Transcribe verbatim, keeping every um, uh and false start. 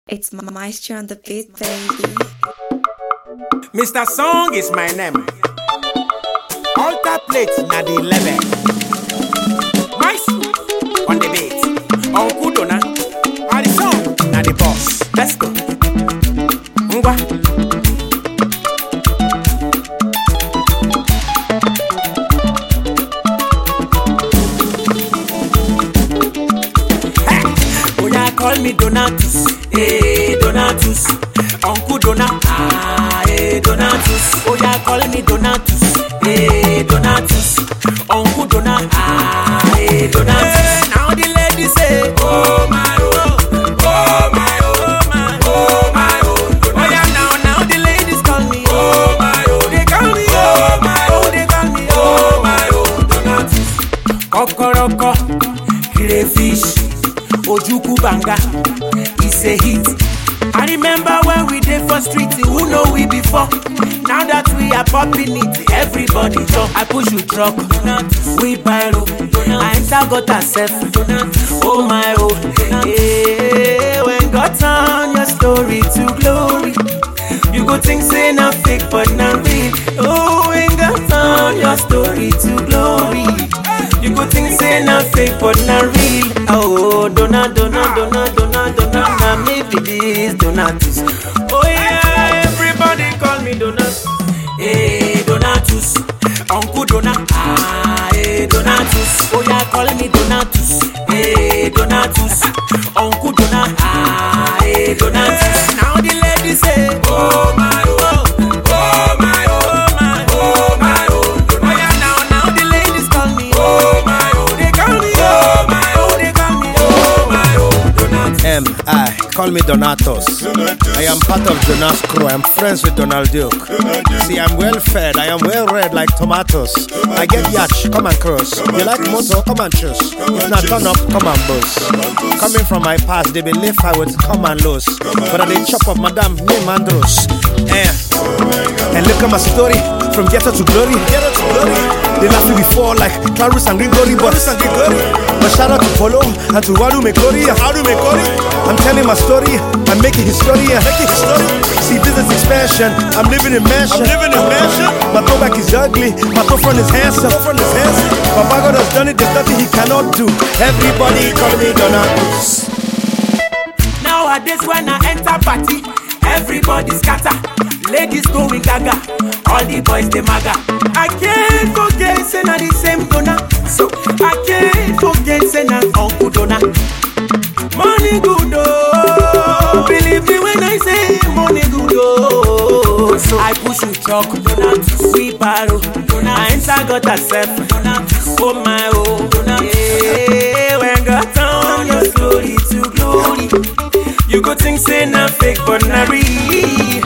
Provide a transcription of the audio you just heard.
It's Maestro on the beat, baby. Mister Song is my name. Altar plate na the level. Nice on the beat. Uncle Dona, and the song na the boss. Let's go. Ngwa. Call me Donatus, eh Donatus, Uncle Dona, ah eh Donatus. Oh yeah, call me Donatus, eh Donatus, Uncle Dona, ah eh Donatus. Hey, now the ladies say, oh my oh, oh my oh my oh my oh. Oh yeah, now now the ladies call me, oh my oh, they call me, oh my oh, they call me, oh my oh Donatus. Kokoroko, crayfish. Ojuku Banga, it's a hit. I remember when we did for street, who know we before? Now that we are popping it, everybody talk. I push you truck, we buy low. I enter got herself, oh my oh. Yeah, when God turn your story to glory, you go think say not fake but not real. Oh, when God turn your story to glory, you go think say not fake but not real. Oh, Dona, Dona, Dona, Dona, Dona, now maybe this Donatus. Oh yeah, everybody call me Donatus. Hey, Donatus, Uncle Dona, ah, hey, Donatus. Oh yeah, call me Donatus. Hey, Donatus, Uncle Dona, ah, hey, Donatus. Now the ladies say, oh my, oh, oh my, oh my, oh my, oh. Oh yeah, now, now the ladies call me, oh my, oh, they call me, oh my. M I call me Donatus. I am part of Jonas crew. I am friends with Donald Duke. See, I'm well fed. I am well read like tomatoes. I get yacht, come and cross. You like motor, come and choose. If not turn up, come and boost. Coming from my past, they believe I would come and lose. But I did chop up Madame name Andros. Eh. And look at my story, from ghetto to glory. Ghetto to glory. They laughed me before like Clarus and Grigori, but but shout out to Polo and to Wadu Mekori. Wadu Mekori. I'm telling my story, I'm making history. Making history. See, business expansion. I'm living in mansion. I'm living in mansion. My throwback is ugly. My front is handsome. My front is handsome. Papa God has done it. There's nothing he cannot do. Everybody call me Donatus. Nowadays when I enter party, everybody scatter. Ladies going gaga, all the boys they maga. I can't forget say na the same Dona, so I can't forget say na Uncle Dona. Money good oh, believe me when I say money good oh. So I push you truck, Dona, we borrow, Dona. I enter got herself, Dona. Oh my oh, Dona. Yeah, when God turn your story to glory, you go think say na fake but na real.